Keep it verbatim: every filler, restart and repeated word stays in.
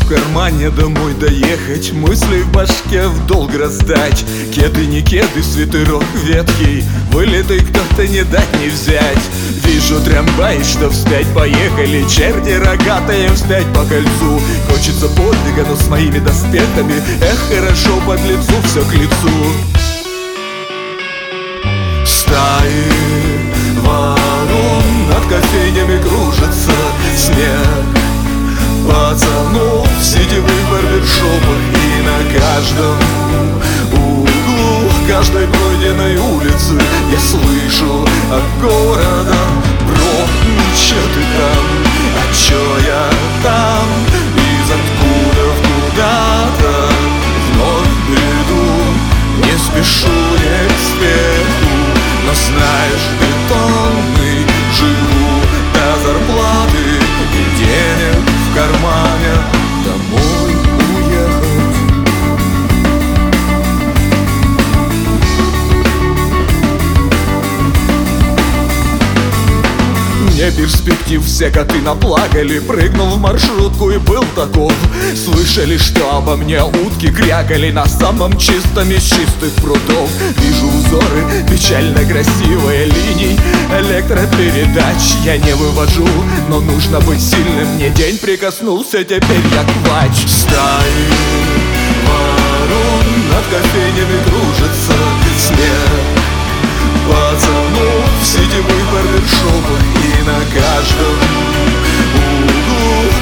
в кармане домой доехать, мысли в башке в долг раздать. Кеды не кеды, свитерок ветхий, вылитый кто-то не дать не взять. Вижу трамвай, что вспять поехали, черти рогатые вспять по кольцу. Хочется подвига, но с моими доспехами, эх, хорошо под лицу, все к лицу. Стаи ворон над кофейнями кружится снег. Пацанов в сетевых барбершопах и на каждом углу каждой пройденной улицы я слышу от города: бро, чё ты там, а чё я там? Из откуда в куда-то вновь бреду, не спешу не к спеху, но знаешь, бетонный живу до зарплаты и денег в кармане домой уехать. Мне перспектив все коты наплакали, прыгнул в маршрутку и был таков. Слышали, что обо мне утки крякали на самом чистом из чистых прудов. Вижу узоры печально красивые линий электропередач я не вывожу, но нужно быть сильным, мне день прикоснулся, теперь я квач. Стаи ворон над кофейнями кружится снег. Пацанов в сетевых барбершопах и на каждом углу